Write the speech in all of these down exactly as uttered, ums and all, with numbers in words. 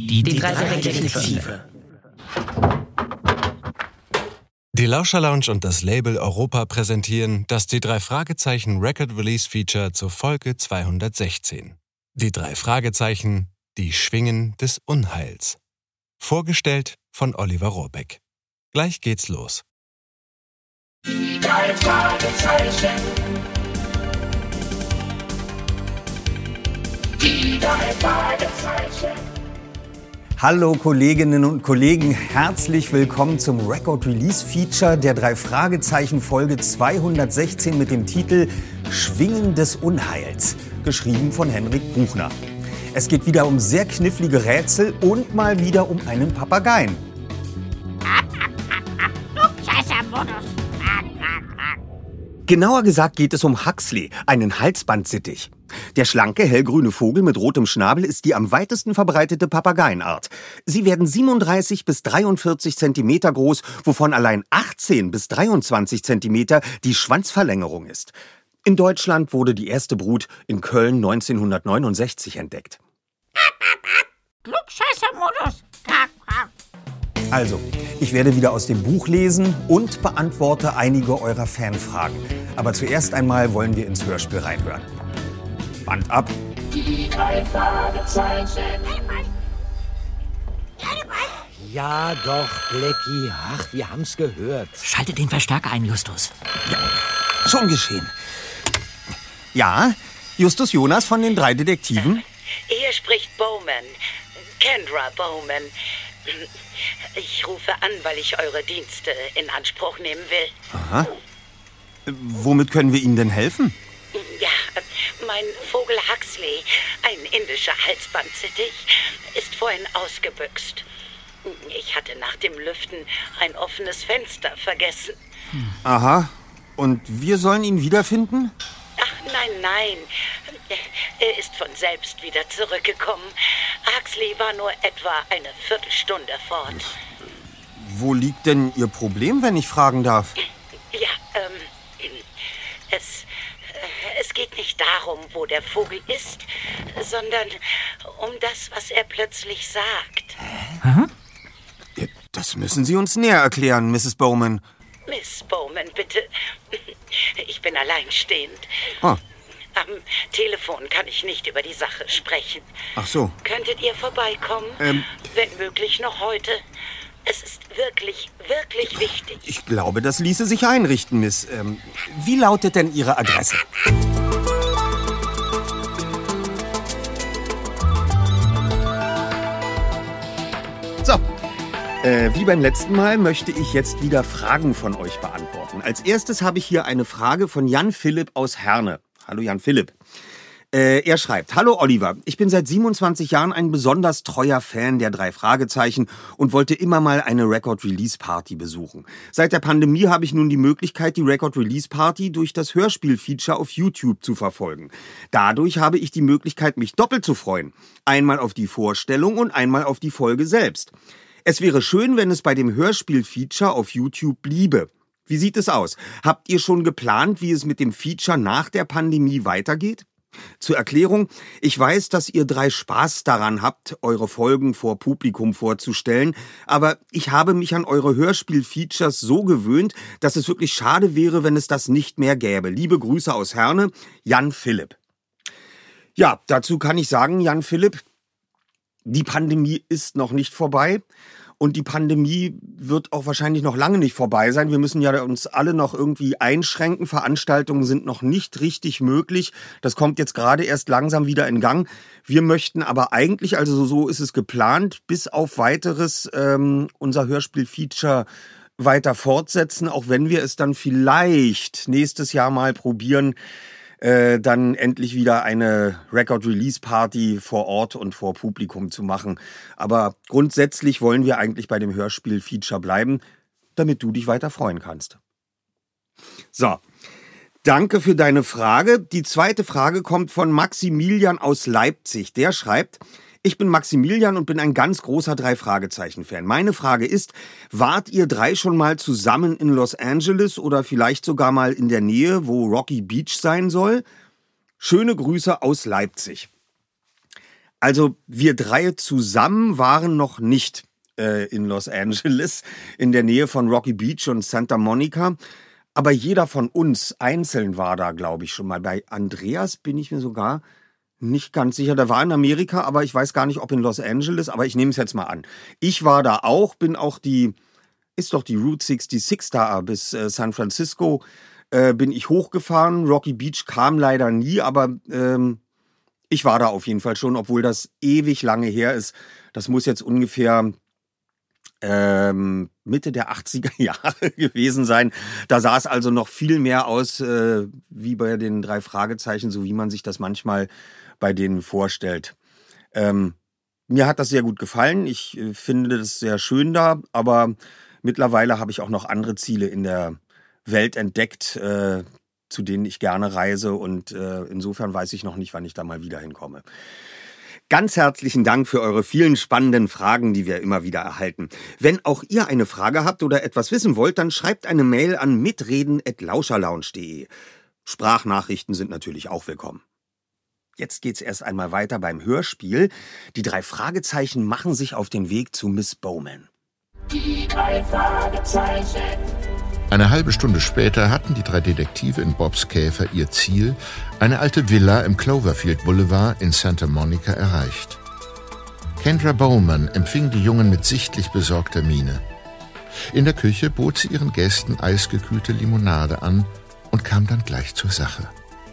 Die, die drei Detektive. Die Lauscher Lounge und das Label Europa präsentieren das Die drei Fragezeichen Record Release Feature zur Folge zweihundertsechzehn. Die drei Fragezeichen, die Schwingen des Unheils. Vorgestellt von Oliver Rohrbeck. Gleich geht's los. Die drei Fragezeichen. Die drei Fragezeichen. Hallo Kolleginnen und Kollegen, herzlich willkommen zum Record Release Feature der drei Fragezeichen Folge zweihundertsechzehn mit dem Titel Schwingen des Unheils, geschrieben von Henrik Buchner. Es geht wieder um sehr knifflige Rätsel und mal wieder um einen Papageien. Genauer gesagt geht es um Huxley, einen Halsbandsittich. Der schlanke, hellgrüne Vogel mit rotem Schnabel ist die am weitesten verbreitete Papageienart. Sie werden siebenunddreißig bis dreiundvierzig Zentimeter groß, wovon allein achtzehn bis dreiundzwanzig Zentimeter die Schwanzverlängerung ist. In Deutschland wurde die erste Brut in Köln neunzehnhundertneunundsechzig entdeckt. Klugscheißer-Modus. Also, ich werde wieder aus dem Buch lesen und beantworte einige eurer Fanfragen. Aber zuerst einmal wollen wir ins Hörspiel reinhören. Band ab. Die drei Fragezeichen. Ja doch, Blackie. Ach, wir haben's gehört. Schalte den Verstärker ein, Justus. Schon geschehen. Ja, Justus Jonas von den drei Detektiven. Hier spricht Bowman. Kendra Bowman. Ich rufe an, weil ich eure Dienste in Anspruch nehmen will. Aha. Womit können wir Ihnen denn helfen? Ja, mein Vogel Huxley, ein indischer Halsbandsittich, ist vorhin ausgebüxt. Ich hatte nach dem Lüften ein offenes Fenster vergessen. Aha. Und wir sollen ihn wiederfinden? Ach, nein, nein. Er ist von selbst wieder zurückgekommen. Huxley war nur etwa eine Viertelstunde fort. Wo liegt denn Ihr Problem, wenn ich fragen darf? Ja, ähm, es, es geht nicht darum, wo der Vogel ist, sondern um das, was er plötzlich sagt. Hm? Das müssen Sie uns näher erklären, Misses Bowman. Miss Bowman, bitte. Ich bin alleinstehend. Ah. Am Telefon kann ich nicht über die Sache sprechen. Ach so. Könntet ihr vorbeikommen? Ähm. Wenn möglich noch heute. Es ist wirklich, wirklich wichtig. Ich glaube, das ließe sich einrichten, Miss. Ähm, wie lautet denn Ihre Adresse? So. Äh, wie beim letzten Mal möchte ich jetzt wieder Fragen von euch beantworten. Als erstes habe ich hier eine Frage von Jan Philipp aus Herne. Hallo Jan Philipp. Äh, er schreibt: Hallo Oliver, ich bin seit siebenundzwanzig Jahren ein besonders treuer Fan der drei Fragezeichen und wollte immer mal eine Record-Release-Party besuchen. Seit der Pandemie habe ich nun die Möglichkeit, die Record-Release-Party durch das Hörspiel-Feature auf YouTube zu verfolgen. Dadurch habe ich die Möglichkeit, mich doppelt zu freuen. Einmal auf die Vorstellung und einmal auf die Folge selbst. Es wäre schön, wenn es bei dem Hörspiel-Feature auf YouTube bliebe. Wie sieht es aus? Habt ihr schon geplant, wie es mit dem Feature nach der Pandemie weitergeht? Zur Erklärung, ich weiß, dass ihr drei Spaß daran habt, eure Folgen vor Publikum vorzustellen, aber ich habe mich an eure Hörspiel-Features so gewöhnt, dass es wirklich schade wäre, wenn es das nicht mehr gäbe. Liebe Grüße aus Herne, Jan Philipp. Ja, dazu kann ich sagen, Jan Philipp, die Pandemie ist noch nicht vorbei. Und die Pandemie wird auch wahrscheinlich noch lange nicht vorbei sein. Wir müssen ja uns alle noch irgendwie einschränken. Veranstaltungen sind noch nicht richtig möglich. Das kommt jetzt gerade erst langsam wieder in Gang. Wir möchten aber eigentlich, also so ist es geplant, bis auf weiteres ähm, unser Hörspiel-Feature weiter fortsetzen, auch wenn wir es dann vielleicht nächstes Jahr mal probieren, Äh, dann endlich wieder eine Record-Release-Party vor Ort und vor Publikum zu machen. Aber grundsätzlich wollen wir eigentlich bei dem Hörspiel-Feature bleiben, damit du dich weiter freuen kannst. So, danke für deine Frage. Die zweite Frage kommt von Maximilian aus Leipzig. Der schreibt: Ich bin Maximilian und bin ein ganz großer Drei-Fragezeichen-Fan. Meine Frage ist, wart ihr drei schon mal zusammen in Los Angeles oder vielleicht sogar mal in der Nähe, wo Rocky Beach sein soll? Schöne Grüße aus Leipzig. Also wir drei zusammen waren noch nicht äh, in Los Angeles, in der Nähe von Rocky Beach und Santa Monica. Aber jeder von uns einzeln war da, glaube ich, schon mal. Bei Andreas bin ich mir sogar nicht ganz sicher. Der war in Amerika, aber ich weiß gar nicht, ob in Los Angeles. Aber ich nehme es jetzt mal an. Ich war da auch, bin auch die, ist doch die Route sechsundsechzig da bis äh, San Francisco, äh, bin ich hochgefahren. Rocky Beach kam leider nie, aber ähm, ich war da auf jeden Fall schon, obwohl das ewig lange her ist. Das muss jetzt ungefähr ähm, Mitte der achtziger Jahre gewesen sein. Da sah es also noch viel mehr aus äh, wie bei den drei Fragezeichen, so wie man sich das manchmal bei denen vorstellt. Ähm, mir hat das sehr gut gefallen. Ich äh, finde das sehr schön da, aber mittlerweile habe ich auch noch andere Ziele in der Welt entdeckt, äh, zu denen ich gerne reise, und äh, insofern weiß ich noch nicht, wann ich da mal wieder hinkomme. Ganz herzlichen Dank für eure vielen spannenden Fragen, die wir immer wieder erhalten. Wenn auch ihr eine Frage habt oder etwas wissen wollt, dann schreibt eine Mail an mitreden at lauscherlounge punkt de. Sprachnachrichten sind natürlich auch willkommen. Jetzt geht's erst einmal weiter beim Hörspiel. Die drei Fragezeichen machen sich auf den Weg zu Miss Bowman. Die drei Fragezeichen. Eine halbe Stunde später hatten die drei Detektive in Bobs Käfer ihr Ziel, eine alte Villa im Cloverfield Boulevard in Santa Monica, erreicht. Kendra Bowman empfing die Jungen mit sichtlich besorgter Miene. In der Küche bot sie ihren Gästen eisgekühlte Limonade an und kam dann gleich zur Sache.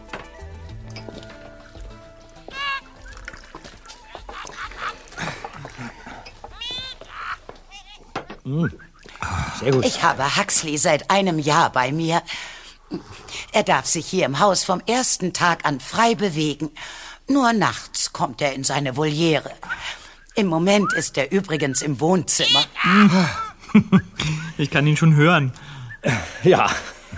Mm. Sehr gut. Ich habe Huxley seit einem Jahr bei mir. Er darf sich hier im Haus vom ersten Tag an frei bewegen. Nur nachts kommt er in seine Voliere. Im Moment ist er übrigens im Wohnzimmer. Ich kann ihn schon hören. Ja.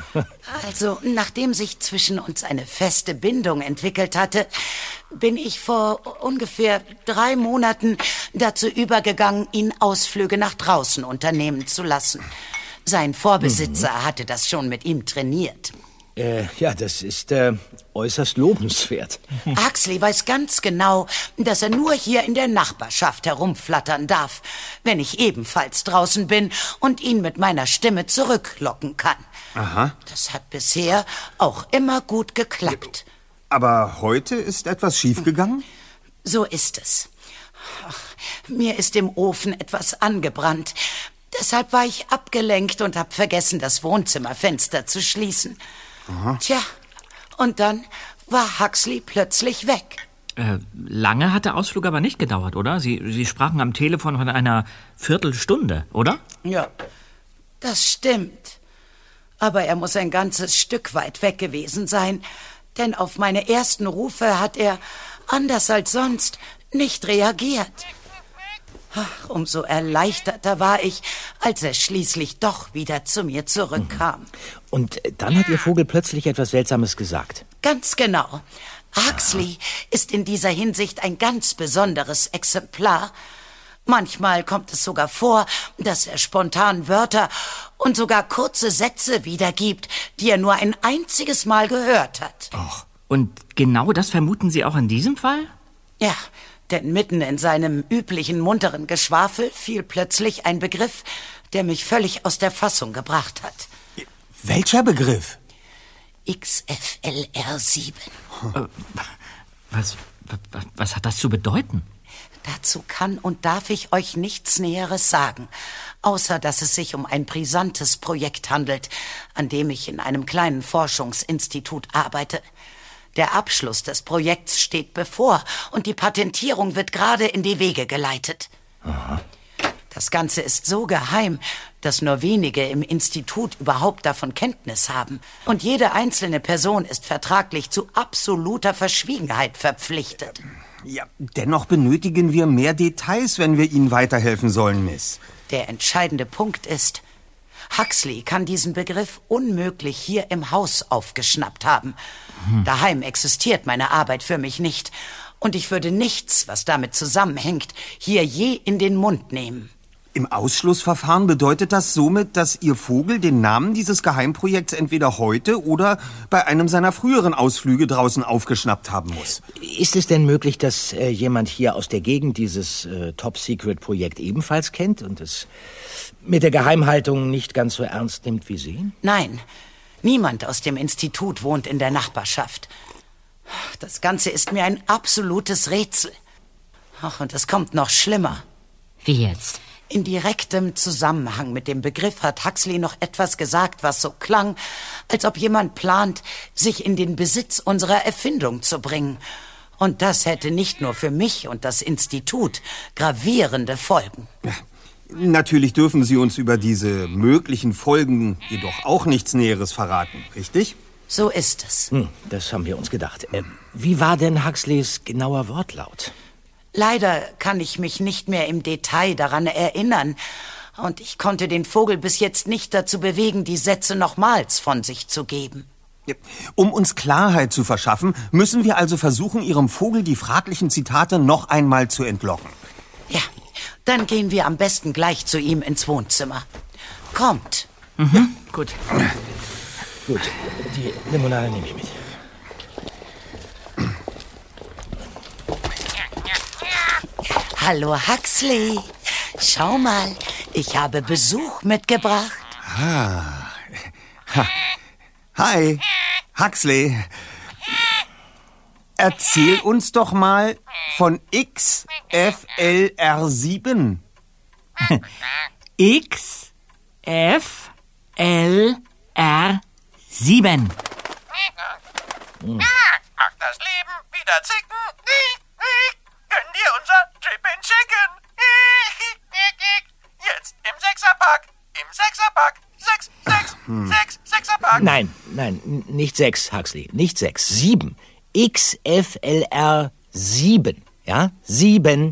Also, nachdem sich zwischen uns eine feste Bindung entwickelt hatte, bin ich vor ungefähr drei Monaten dazu übergegangen, ihn Ausflüge nach draußen unternehmen zu lassen. Sein Vorbesitzer mhm. hatte das schon mit ihm trainiert. Äh, ja, das ist äh, äußerst lobenswert. Huxley weiß ganz genau, dass er nur hier in der Nachbarschaft herumflattern darf, wenn ich ebenfalls draußen bin und ihn mit meiner Stimme zurücklocken kann. Aha. Das hat bisher auch immer gut geklappt. Aber heute ist etwas schiefgegangen? So ist es. Ach, mir ist im Ofen etwas angebrannt. Deshalb war ich abgelenkt und habe vergessen, das Wohnzimmerfenster zu schließen. Aha. Tja, und dann war Huxley plötzlich weg. Äh, lange hat der Ausflug aber nicht gedauert, oder? Sie, Sie sprachen am Telefon von einer Viertelstunde, oder? Ja, das stimmt. Aber er muss ein ganzes Stück weit weg gewesen sein, denn auf meine ersten Rufe hat er, anders als sonst, nicht reagiert. Ach, umso erleichterter war ich, als er schließlich doch wieder zu mir zurückkam. Und dann hat Ihr Vogel plötzlich etwas Seltsames gesagt. Ganz genau. Huxley ist in dieser Hinsicht ein ganz besonderes Exemplar. Manchmal kommt es sogar vor, dass er spontan Wörter und sogar kurze Sätze wiedergibt, die er nur ein einziges Mal gehört hat. Ach. Und genau das vermuten Sie auch in diesem Fall? Ja, denn mitten in seinem üblichen munteren Geschwafel fiel plötzlich ein Begriff, der mich völlig aus der Fassung gebracht hat. Welcher Begriff? X F L R sieben. Äh, was, was, was hat das zu bedeuten? Dazu kann und darf ich euch nichts Näheres sagen, außer dass es sich um ein brisantes Projekt handelt, an dem ich in einem kleinen Forschungsinstitut arbeite. Der Abschluss des Projekts steht bevor und die Patentierung wird gerade in die Wege geleitet. Aha. Das Ganze ist so geheim, dass nur wenige im Institut überhaupt davon Kenntnis haben. Und jede einzelne Person ist vertraglich zu absoluter Verschwiegenheit verpflichtet. Ja, dennoch benötigen wir mehr Details, wenn wir Ihnen weiterhelfen sollen, Miss. Der entscheidende Punkt ist, Huxley kann diesen Begriff unmöglich hier im Haus aufgeschnappt haben. Hm. Daheim existiert meine Arbeit für mich nicht. Und ich würde nichts, was damit zusammenhängt, hier je in den Mund nehmen. Im Ausschlussverfahren bedeutet das somit, dass Ihr Vogel den Namen dieses Geheimprojekts entweder heute oder bei einem seiner früheren Ausflüge draußen aufgeschnappt haben muss. Ist es denn möglich, dass äh, jemand hier aus der Gegend dieses äh, Top-Secret-Projekt ebenfalls kennt und es mit der Geheimhaltung nicht ganz so ernst nimmt wie Sie? Nein, niemand aus dem Institut wohnt in der Nachbarschaft. Das Ganze ist mir ein absolutes Rätsel. Ach, und es kommt noch schlimmer. Wie jetzt? In direktem Zusammenhang mit dem Begriff hat Huxley noch etwas gesagt, was so klang, als ob jemand plant, sich in den Besitz unserer Erfindung zu bringen. Und das hätte nicht nur für mich und das Institut gravierende Folgen. Ja, natürlich dürfen Sie uns über diese möglichen Folgen jedoch auch nichts Näheres verraten, richtig? So ist es. Hm, das haben wir uns gedacht. Äh, wie war denn Huxleys genauer Wortlaut? Leider kann ich mich nicht mehr im Detail daran erinnern. Und ich konnte den Vogel bis jetzt nicht dazu bewegen, die Sätze nochmals von sich zu geben. Um uns Klarheit zu verschaffen, müssen wir also versuchen, Ihrem Vogel die fraglichen Zitate noch einmal zu entlocken. Ja, dann gehen wir am besten gleich zu ihm ins Wohnzimmer. Kommt. Mhm, ja. Gut. Gut, die Limonade nehme ich mit. Hallo Huxley, schau mal, ich habe Besuch mitgebracht. Ah. Ha. Hi, Huxley. Erzähl uns doch mal von X F L R sieben. X F L R sieben. Hm. Ach, das Leben wieder zicken. Gönn dir unser Trippin' Chicken. Jetzt im Sechserpack. Im Sechserpack. Sechs, sechs, hm. sechs, Sechserpack. Nein, nein, nicht sechs, Huxley. Nicht sechs, sieben. X F L R sieben. Ja, sieben.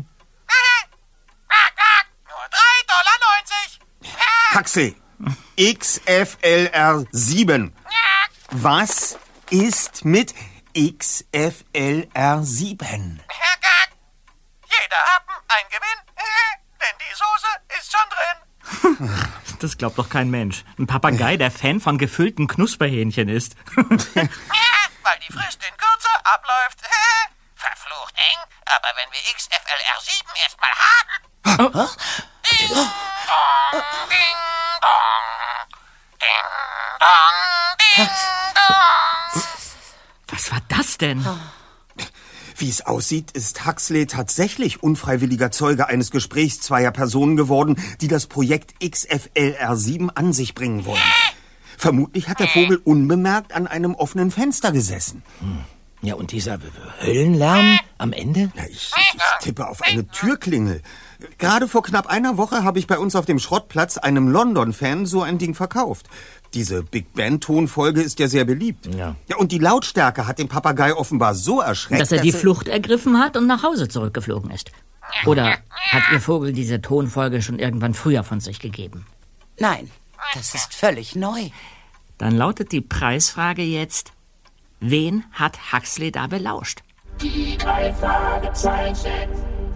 Nur drei Dollar neunzig. Huxley, X F L R sieben. Was ist mit X F L R sieben? Jeder Happen ein Gewinn, denn die Soße ist schon drin. Das glaubt doch kein Mensch. Ein Papagei, der Fan von gefüllten Knusperhähnchen ist. Weil die Frist in Kürze abläuft. Verflucht eng, aber wenn wir X F L R sieben erstmal haben... Oh. Ding dong, ding dong, ding dong, ding dong. Was war das denn? Wie es aussieht, ist Huxley tatsächlich unfreiwilliger Zeuge eines Gesprächs zweier Personen geworden, die das Projekt X F L R sieben an sich bringen wollen. Vermutlich hat der Vogel unbemerkt an einem offenen Fenster gesessen. Hm. Ja, und dieser Höllenlärm am Ende? Ja, ich, ich tippe auf eine Türklingel. Gerade vor knapp einer Woche habe ich bei uns auf dem Schrottplatz einem London-Fan so ein Ding verkauft. Diese Big Band-Tonfolge ist ja sehr beliebt. Ja. Ja, und die Lautstärke hat den Papagei offenbar so erschreckt, dass er die dass Flucht ergriffen hat und nach Hause zurückgeflogen ist. Oder hat Ihr Vogel diese Tonfolge schon irgendwann früher von sich gegeben? Nein, das ist völlig neu. Dann lautet die Preisfrage jetzt: Wen hat Huxley da belauscht? Die drei Fragezeichen.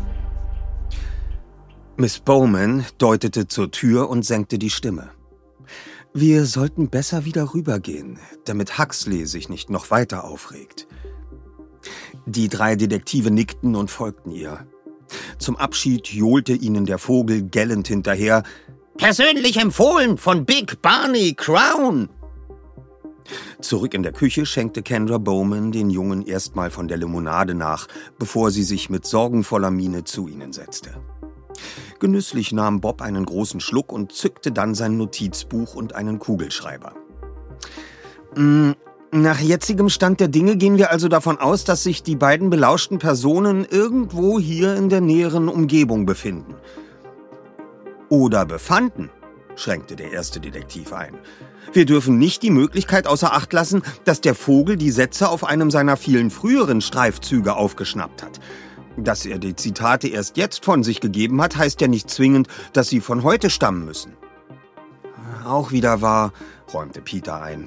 Miss Bowman deutete zur Tür und senkte die Stimme. Wir sollten besser wieder rübergehen, damit Huxley sich nicht noch weiter aufregt. Die drei Detektive nickten und folgten ihr. Zum Abschied johlte ihnen der Vogel gellend hinterher. Persönlich empfohlen von Big Barney Crown! Zurück in der Küche schenkte Kendra Bowman den Jungen erstmal von der Limonade nach, bevor sie sich mit sorgenvoller Miene zu ihnen setzte. Genüsslich nahm Bob einen großen Schluck und zückte dann sein Notizbuch und einen Kugelschreiber. Nach jetzigem Stand der Dinge gehen wir also davon aus, dass sich die beiden belauschten Personen irgendwo hier in der näheren Umgebung befinden. Oder befanden, schränkte der erste Detektiv ein. Wir dürfen nicht die Möglichkeit außer Acht lassen, dass der Vogel die Sätze auf einem seiner vielen früheren Streifzüge aufgeschnappt hat. Dass er die Zitate erst jetzt von sich gegeben hat, heißt ja nicht zwingend, dass sie von heute stammen müssen. Auch wieder wahr, räumte Peter ein.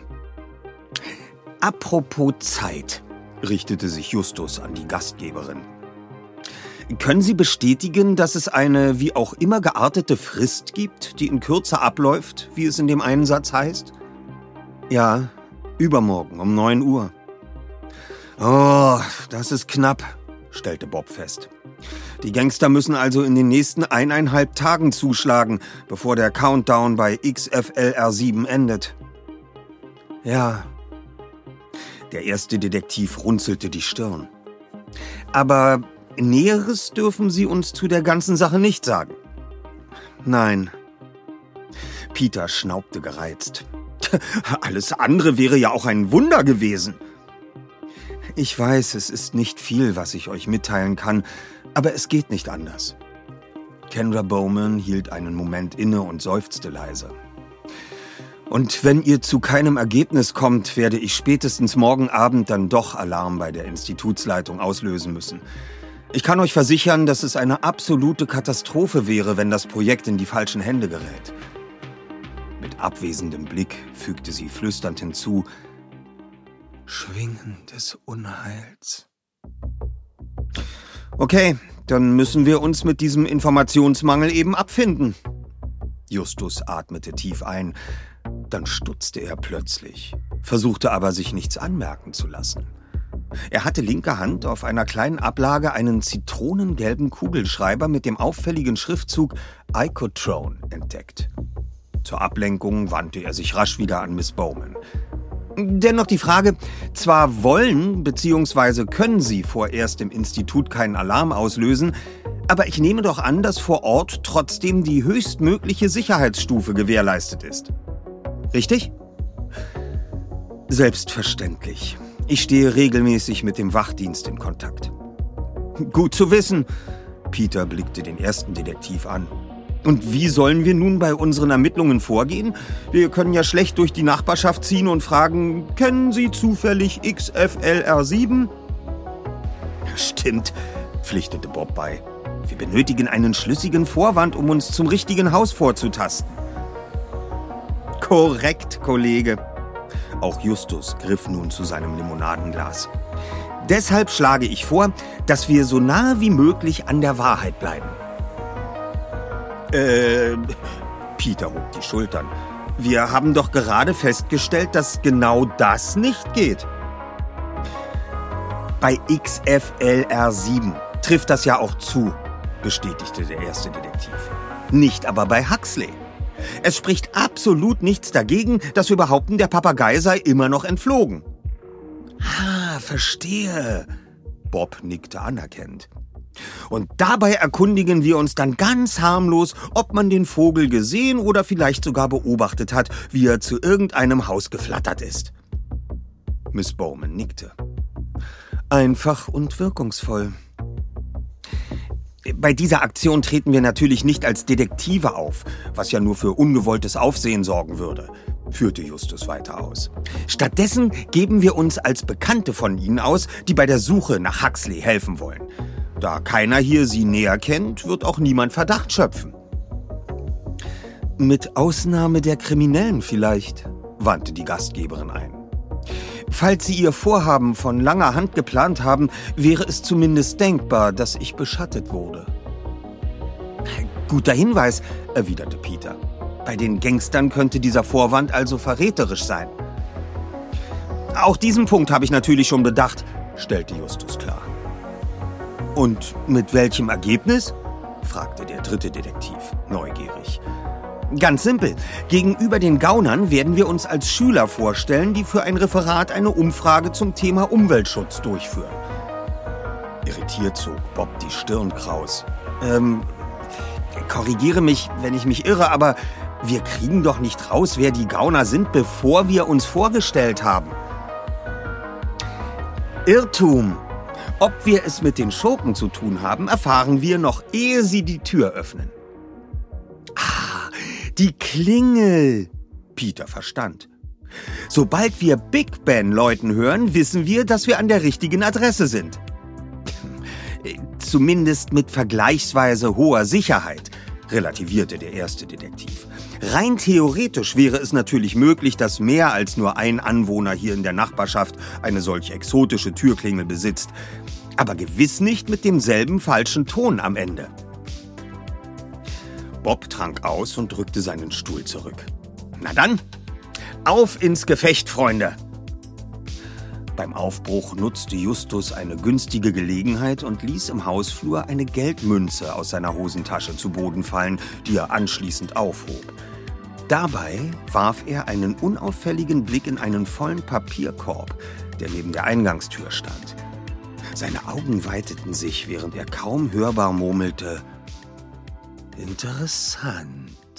Apropos Zeit, richtete sich Justus an die Gastgeberin. Können Sie bestätigen, dass es eine wie auch immer geartete Frist gibt, die in Kürze abläuft, wie es in dem einen Satz heißt? Ja, übermorgen um neun Uhr. Oh, das ist knapp, stellte Bob fest. Die Gangster müssen also in den nächsten eineinhalb Tagen zuschlagen, bevor der Countdown bei X F L R sieben endet. Ja. Der erste Detektiv runzelte die Stirn. Aber Näheres dürfen Sie uns zu der ganzen Sache nicht sagen. Nein. Peter schnaubte gereizt. Alles andere wäre ja auch ein Wunder gewesen. Ich weiß, es ist nicht viel, was ich euch mitteilen kann, aber es geht nicht anders. Kendra Bowman hielt einen Moment inne und seufzte leise. Und wenn ihr zu keinem Ergebnis kommt, werde ich spätestens morgen Abend dann doch Alarm bei der Institutsleitung auslösen müssen. Ich kann euch versichern, dass es eine absolute Katastrophe wäre, wenn das Projekt in die falschen Hände gerät. Mit abwesendem Blick fügte sie flüsternd hinzu: Schwingen des Unheils. Okay, dann müssen wir uns mit diesem Informationsmangel eben abfinden. Justus atmete tief ein. Dann stutzte er plötzlich, versuchte aber, sich nichts anmerken zu lassen. Er hatte linker Hand auf einer kleinen Ablage einen zitronengelben Kugelschreiber mit dem auffälligen Schriftzug Icotrone entdeckt. Zur Ablenkung wandte er sich rasch wieder an Miss Bowman. Dennoch die Frage: Zwar wollen bzw. können Sie vorerst im Institut keinen Alarm auslösen, aber ich nehme doch an, dass vor Ort trotzdem die höchstmögliche Sicherheitsstufe gewährleistet ist. Richtig? Selbstverständlich. Ich stehe regelmäßig mit dem Wachdienst in Kontakt. Gut zu wissen. Peter blickte den ersten Detektiv an. Und wie sollen wir nun bei unseren Ermittlungen vorgehen? Wir können ja schlecht durch die Nachbarschaft ziehen und fragen, kennen Sie zufällig X F L R sieben? Stimmt, pflichtete Bob bei. Wir benötigen einen schlüssigen Vorwand, um uns zum richtigen Haus vorzutasten. Korrekt, Kollege. Auch Justus griff nun zu seinem Limonadenglas. Deshalb schlage ich vor, dass wir so nahe wie möglich an der Wahrheit bleiben. Äh, Peter hob die Schultern. Wir haben doch gerade festgestellt, dass genau das nicht geht. Bei X F L R sieben trifft das ja auch zu, bestätigte der erste Detektiv. Nicht aber bei Huxley. Es spricht absolut nichts dagegen, dass wir behaupten, der Papagei sei immer noch entflogen. Ah, verstehe. Bob nickte anerkennend. Und dabei erkundigen wir uns dann ganz harmlos, ob man den Vogel gesehen oder vielleicht sogar beobachtet hat, wie er zu irgendeinem Haus geflattert ist. Miss Bowman nickte. Einfach und wirkungsvoll. Bei dieser Aktion treten wir natürlich nicht als Detektive auf, was ja nur für ungewolltes Aufsehen sorgen würde, führte Justus weiter aus. Stattdessen geben wir uns als Bekannte von Ihnen aus, die bei der Suche nach Huxley helfen wollen. Da keiner hier Sie näher kennt, wird auch niemand Verdacht schöpfen. Mit Ausnahme der Kriminellen vielleicht, wandte die Gastgeberin ein. Falls Sie Ihr Vorhaben von langer Hand geplant haben, wäre es zumindest denkbar, dass ich beschattet wurde. Guter Hinweis, erwiderte Peter. Bei den Gangstern könnte dieser Vorwand also verräterisch sein. Auch diesen Punkt habe ich natürlich schon bedacht, stellte Justus klar. Und mit welchem Ergebnis? Fragte der dritte Detektiv, neugierig. Ganz simpel. Gegenüber den Gaunern werden wir uns als Schüler vorstellen, die für ein Referat eine Umfrage zum Thema Umweltschutz durchführen. Irritiert zog Bob die Stirn kraus. Ähm, korrigiere mich, wenn ich mich irre, aber wir kriegen doch nicht raus, wer die Gauner sind, bevor wir uns vorgestellt haben. Irrtum. Ob wir es mit den Schurken zu tun haben, erfahren wir noch, ehe sie die Tür öffnen. Ah, die Klingel. Peter verstand. Sobald wir Big Ben läuten hören, wissen wir, dass wir an der richtigen Adresse sind. Zumindest mit vergleichsweise hoher Sicherheit, relativierte der erste Detektiv. Rein theoretisch wäre es natürlich möglich, dass mehr als nur ein Anwohner hier in der Nachbarschaft eine solch exotische Türklingel besitzt. Aber gewiss nicht mit demselben falschen Ton am Ende. Bob trank aus und drückte seinen Stuhl zurück. Na dann, auf ins Gefecht, Freunde! Beim Aufbruch nutzte Justus eine günstige Gelegenheit und ließ im Hausflur eine Geldmünze aus seiner Hosentasche zu Boden fallen, die er anschließend aufhob. Dabei warf er einen unauffälligen Blick in einen vollen Papierkorb, der neben der Eingangstür stand. Seine Augen weiteten sich, während er kaum hörbar murmelte: Interessant.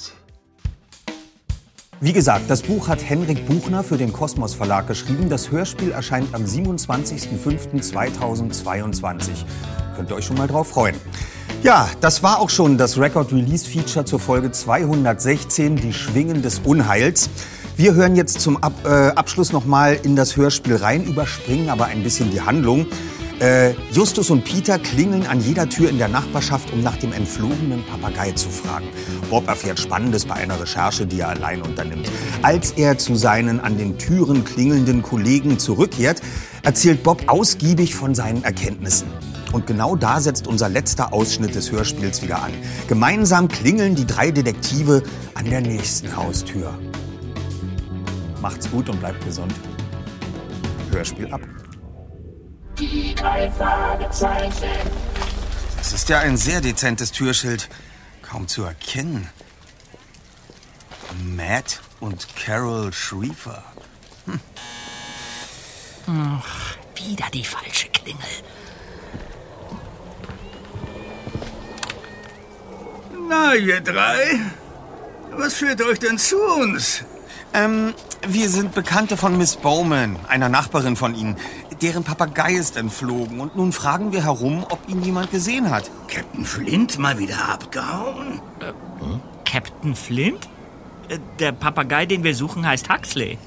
Wie gesagt, das Buch hat Henrik Buchner für den Kosmos Verlag geschrieben. Das Hörspiel erscheint am siebenundzwanzigsten fünften zweitausendzweiundzwanzig. Könnt ihr euch schon mal drauf freuen. Ja, das war auch schon das Record-Release-Feature zur Folge zweihundertsechzehn, die Schwingen des Unheils. Wir hören jetzt zum Ab äh, Abschluss nochmal in das Hörspiel rein, überspringen aber ein bisschen die Handlung. Äh, Justus und Peter klingeln an jeder Tür in der Nachbarschaft, um nach dem entflohenen Papagei zu fragen. Bob erfährt Spannendes bei einer Recherche, die er allein unternimmt. Als er zu seinen an den Türen klingelnden Kollegen zurückkehrt, erzählt Bob ausgiebig von seinen Erkenntnissen. Und genau da setzt unser letzter Ausschnitt des Hörspiels wieder an. Gemeinsam klingeln die drei Detektive an der nächsten Haustür. Macht's gut und bleibt gesund. Hörspiel ab. Die drei Fragezeichen. Das ist ja ein sehr dezentes Türschild. Kaum zu erkennen. Matt und Carol Schriefer. Hm. Ach, wieder die falsche Klingel. Na, ihr drei? Was führt euch denn zu uns? Ähm, wir sind Bekannte von Miss Bowman, einer Nachbarin von Ihnen. Deren Papagei ist entflogen und nun fragen wir herum, ob ihn jemand gesehen hat. Captain Flint mal wieder abgehauen? Äh, hm? Captain Flint? Äh, der Papagei, den wir suchen, heißt Huxley.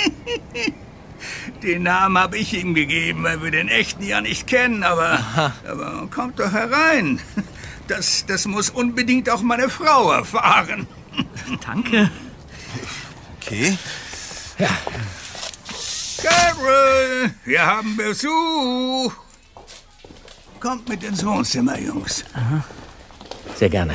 Den Namen habe ich ihm gegeben, weil wir den echten ja nicht kennen, aber, aber kommt doch herein. Das, das muss unbedingt auch meine Frau erfahren. Danke. Okay. Ja. Carol, wir haben Besuch. Kommt mit ins Wohnzimmer, Jungs. Aha. Sehr gerne.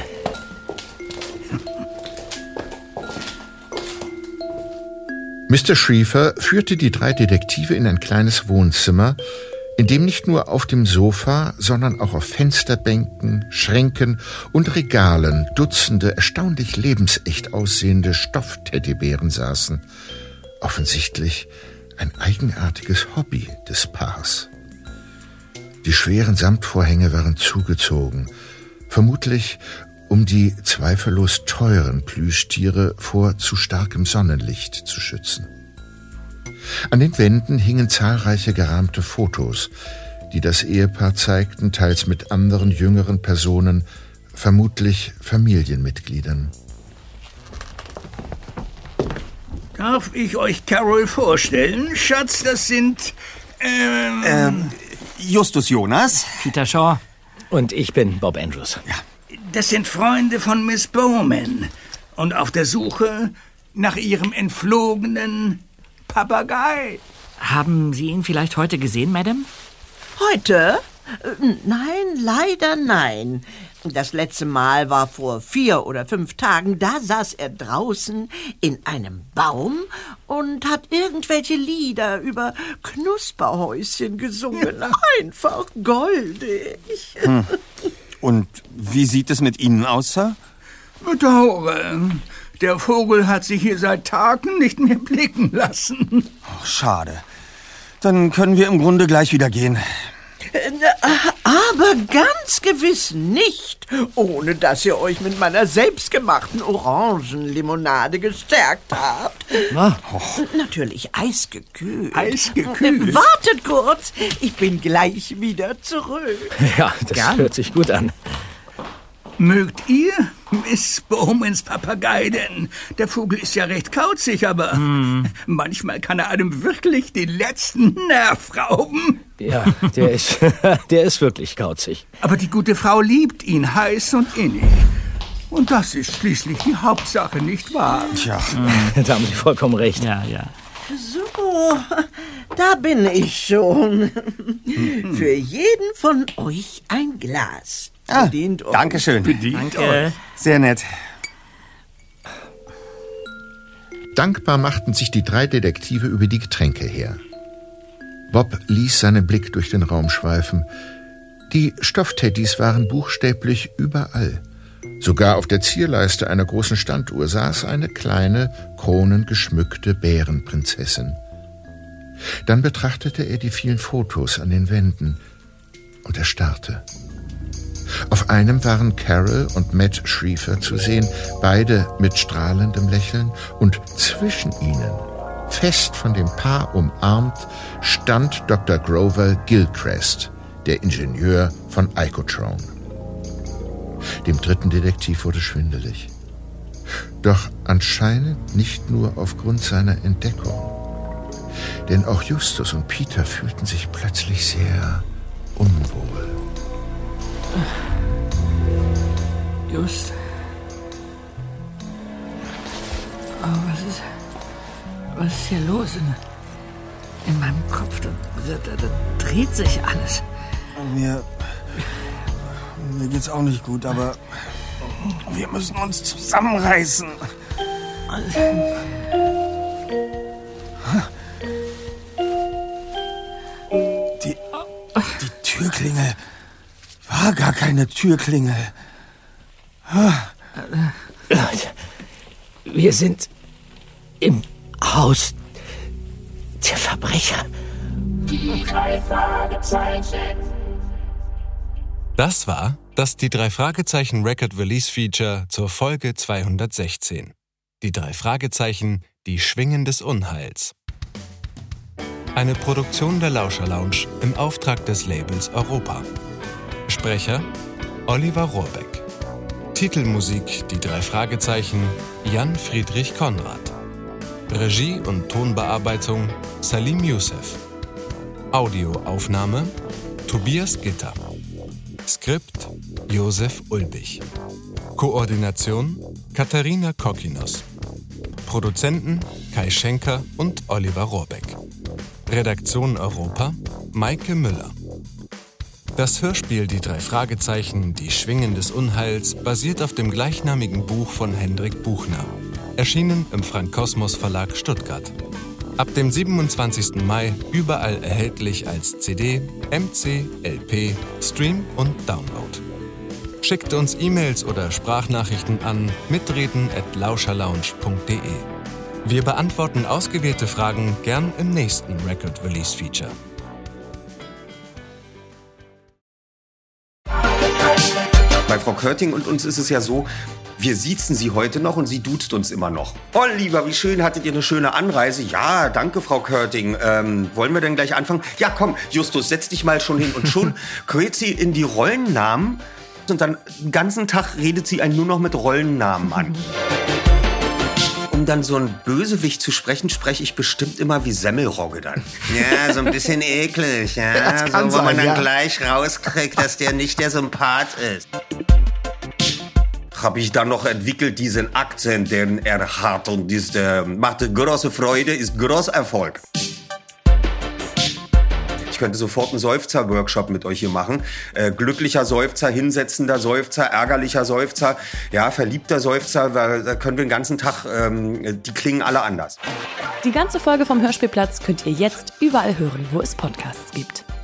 Mister Schriefer führte die drei Detektive in ein kleines Wohnzimmer, in dem nicht nur auf dem Sofa, sondern auch auf Fensterbänken, Schränken und Regalen Dutzende erstaunlich lebensecht aussehende Stoffteddybären saßen. Offensichtlich ein eigenartiges Hobby des Paars. Die schweren Samtvorhänge waren zugezogen, vermutlich um die zweifellos teuren Plüschtiere vor zu starkem Sonnenlicht zu schützen. An den Wänden hingen zahlreiche gerahmte Fotos, die das Ehepaar zeigten, teils mit anderen jüngeren Personen, vermutlich Familienmitgliedern. Darf ich euch Carol vorstellen? Schatz, das sind... Ähm, ähm Justus Jonas. Peter Shaw. Und ich bin Bob Andrews. Ja. Das sind Freunde von Miss Bowman. Und auf der Suche nach ihrem entflogenen Papagei. Haben Sie ihn vielleicht heute gesehen, Madame? Heute? Nein, leider nein. Das letzte Mal war vor vier oder fünf Tagen. Da saß er draußen in einem Baum und hat irgendwelche Lieder über Knusperhäuschen gesungen. Einfach goldig. Hm. Und wie sieht es mit Ihnen aus, Sir? Bedauere. Der Vogel hat sich hier seit Tagen nicht mehr blicken lassen. Ach, schade. Dann können wir im Grunde gleich wieder gehen. Aber ganz gewiss nicht, ohne dass ihr euch mit meiner selbstgemachten Orangenlimonade gestärkt habt. Na? Natürlich eisgekühlt. Eisgekühlt? Wartet kurz, ich bin gleich wieder zurück. Ja, das Gern. Hört sich gut an. Mögt ihr Miss Bowmans Papagei denn? Der Vogel ist ja recht kauzig, aber hm. manchmal kann er einem wirklich den letzten Nerv rauben. Ja, der ist, der ist wirklich kauzig. Aber die gute Frau liebt ihn heiß und innig. Und das ist schließlich die Hauptsache, nicht wahr? Tja, hm. Da haben Sie vollkommen recht. Ja, ja. So, da bin ich schon. Für jeden von euch ein Glas. Ah, Bedient euch. Dankeschön. Bedient Danke. Sehr nett. Dankbar machten sich die drei Detektive über die Getränke her. Bob ließ seinen Blick durch den Raum schweifen. Die Stoffteddys waren buchstäblich überall. Sogar auf der Zierleiste einer großen Standuhr saß eine kleine, kronengeschmückte Bärenprinzessin. Dann betrachtete er die vielen Fotos an den Wänden und erstarrte. Auf einem waren Carol und Matt Schriefer zu sehen, beide mit strahlendem Lächeln, und zwischen ihnen, fest von dem Paar umarmt, stand Doktor Grover Gilchrist, der Ingenieur von Icotron. Dem dritten Detektiv wurde schwindelig. Doch anscheinend nicht nur aufgrund seiner Entdeckung. Denn auch Justus und Peter fühlten sich plötzlich sehr unwohl. Just. Oh, was ist. Was ist hier los? In, in meinem Kopf, da, da, da dreht sich alles. Mir. Mir geht's auch nicht gut, aber. Wir müssen uns zusammenreißen. Die. Die Türklingel. War gar keine Türklingel. Leute, wir sind im Haus der Verbrecher. Die drei Fragezeichen. Das war das Die drei Fragezeichen Record Release Feature zur Folge zweihundertsechzehn. Die drei Fragezeichen, die Schwingen des Unheils. Eine Produktion der Lauscher Lounge im Auftrag des Labels Europa. Sprecher Oliver Rohrbeck. Titelmusik Die drei Fragezeichen Jan Friedrich Konrad. Regie und Tonbearbeitung Salim Youssef. Audioaufnahme Tobias Gitter. Skript Josef Ulbich. Koordination Katharina Kokinos. Produzenten Kai Schenker und Oliver Rohrbeck. Redaktion Europa Maike Müller. Das Hörspiel Die drei Fragezeichen, die Schwingen des Unheils basiert auf dem gleichnamigen Buch von Hendrik Buchner. Erschienen im Frank Kosmos Verlag Stuttgart. Ab dem siebenundzwanzigsten Mai überall erhältlich als C D, M C, L P, Stream und Download. Schickt uns E-Mails oder Sprachnachrichten an mitreden at lauscherlounge punkt de. Wir beantworten ausgewählte Fragen gern im nächsten Record Release Feature. Bei Frau Körting und uns ist es ja so, wir siezen sie heute noch und sie duzt uns immer noch. Oliver, wie schön, hattet ihr eine schöne Anreise? Ja, danke, Frau Körting. Ähm, wollen wir denn gleich anfangen? Ja, komm, Justus, setz dich mal schon hin. Und schon quält sie in die Rollennamen und dann den ganzen Tag redet sie einen nur noch mit Rollennamen an. Um dann so einen Bösewicht zu sprechen, spreche ich bestimmt immer wie Semmelrogge dann. Ja, so ein bisschen eklig, ja. Das kann so, wo sein, man dann ja. gleich rauskriegt, dass der nicht der Sympath ist. Habe ich dann noch entwickelt, diesen Akzent, den er hat. Und das äh, macht große Freude, ist großer Erfolg. Ich könnte sofort einen Seufzer-Workshop mit euch hier machen. Äh, glücklicher Seufzer, hinsetzender Seufzer, ärgerlicher Seufzer, ja, verliebter Seufzer. Da können wir den ganzen Tag, ähm, die klingen alle anders. Die ganze Folge vom Hörspielplatz könnt ihr jetzt überall hören, wo es Podcasts gibt.